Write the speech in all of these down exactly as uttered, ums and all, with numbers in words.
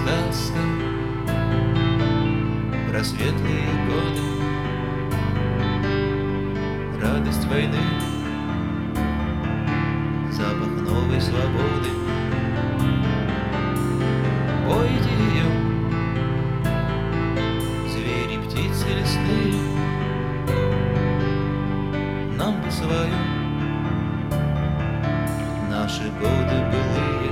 сказка про светлые годы, радость войны, запах новой свободы. Пойте ее, звери, птицы лесные, нам бы свою, наши годы былые.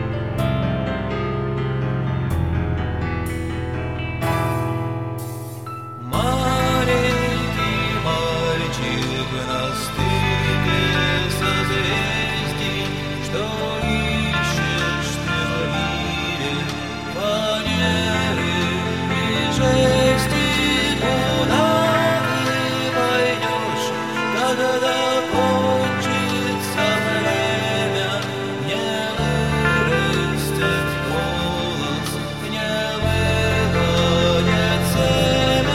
Маленький мальчик на стыке созвездий, что ищешь ты в мире фанеры и жести? Куда ты пойдешь, когда кончится время? Не вырастет голос, не выгонит семя.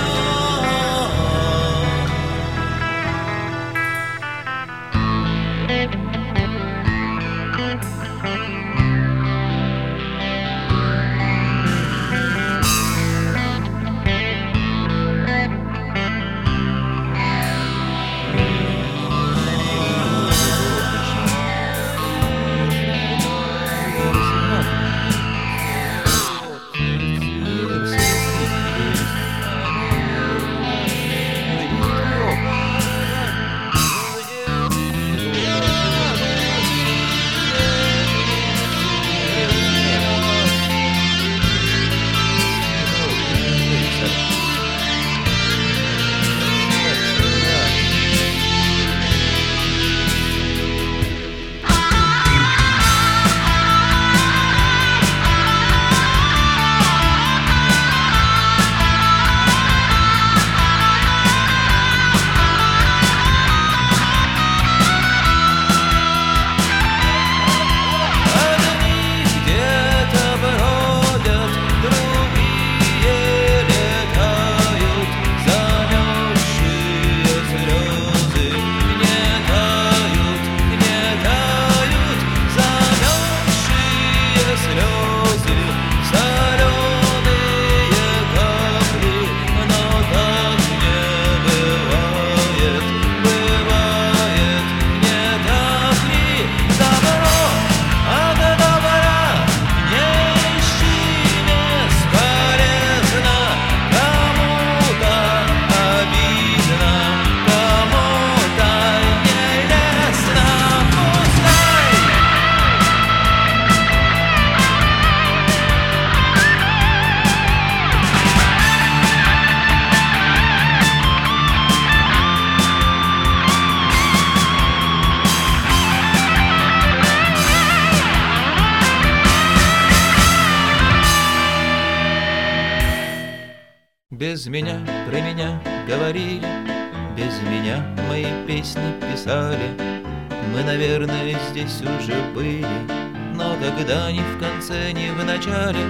Без меня про меня говорили, без меня мои песни писали. Мы, наверное, здесь уже были, но когда ни в конце, ни в начале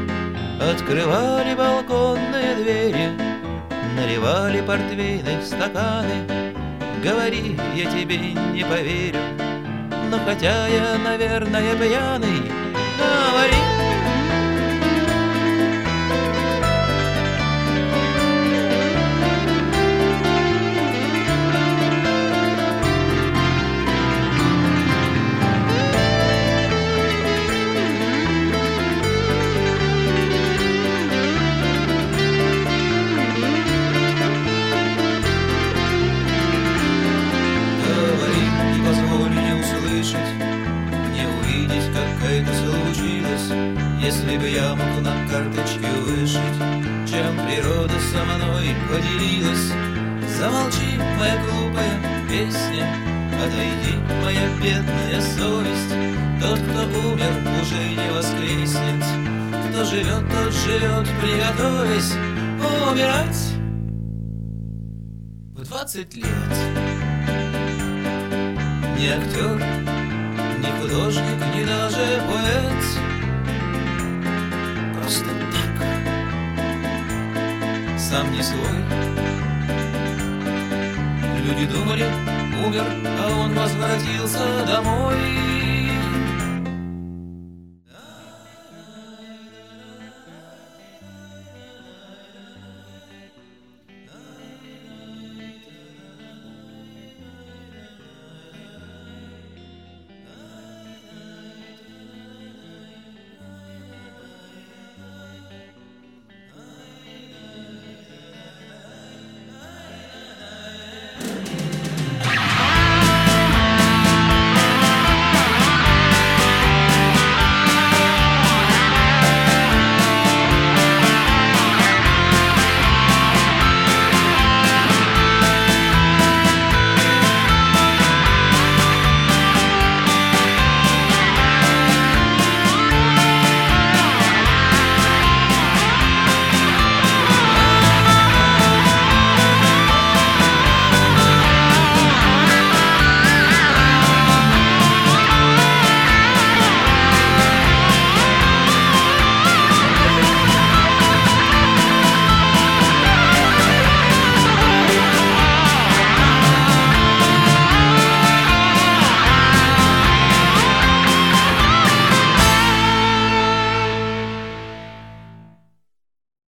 открывали балконные двери, наливали портвейны в стаканы. Говори, я тебе не поверю, но хотя я, наверное, пьяный, говори. Если бы я мог на карточке вышить, чем природа со мной поделилась. Замолчи, моя глупая песня, отойди, моя бедная совесть. Тот, кто умер, уже не воскреснет. Кто живет, тот живет, приготовясь умирать в двадцать лет. Ни актер, ни художник, ни даже поэт. Просто так, сам не свой. Люди думали, умер, а он возвратился домой.